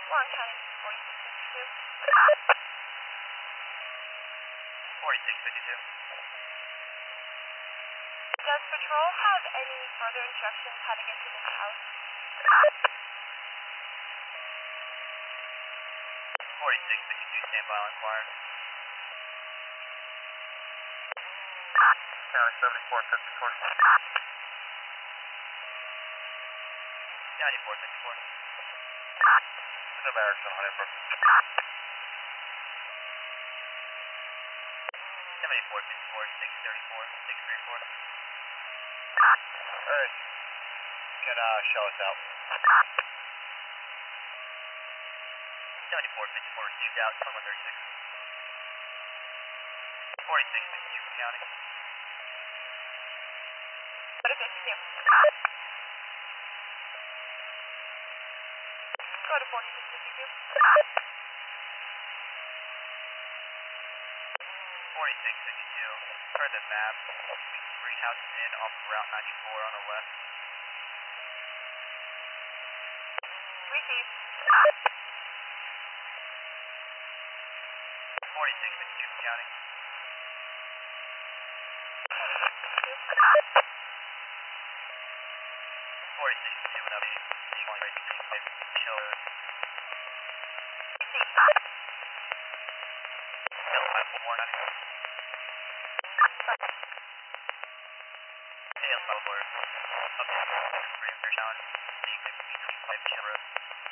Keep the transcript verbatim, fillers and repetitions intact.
Long County forty-six fifty-two. forty-six fifty-two. Does Patrol have any further instructions how to get to this house? forty-six fifty-two, stand by, I'll inquire. County seventy-four fifty-four. County four fifty-four. No barracks on Honeybrook. seventy-four fifty-four, six thirty-four, six thirty-four. Alright. Can uh, shell us out. seventy-four fifty-four received out, twenty-one thirty-six. forty-six fifty-two from County. Go to fifty-two. Go to forty-six fifty-two. forty-six fifty-two, per the map, Greenhouse Inn off of Route ninety-four on the left. Receive. forty-six fifty-two from County. forty-six fifty-two and up. Chill. Hill five four nine. Hill five four. Up to three for Sean. Five Chill Road.